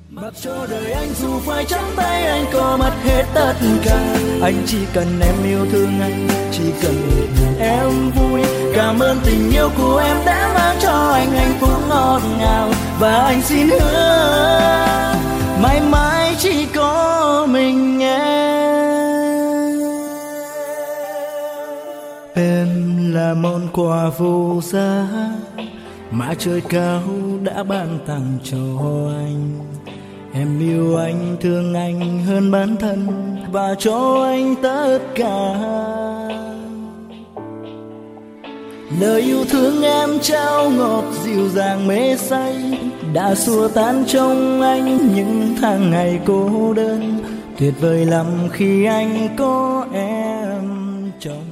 Mặc cho đời anh dù phải trắng tay, anh có mất hết tất cả. Anh chỉ cần em yêu thương anh, chỉ cần một mình em vui. Cảm ơn tình yêu của em đã mang cho anh hạnh phúc ngọt ngào. Và anh xin hứa mãi mãi chỉ có mình em. Em là món quà vô giá mà trời cao đã ban tặng cho anh. Em yêu anh, thương anh hơn bản thân và cho anh tất cả. Lời yêu thương em trao ngọt dịu dàng mê say, đã xua tan trong anh những tháng ngày cô đơn. Tuyệt vời lắm khi anh có em trong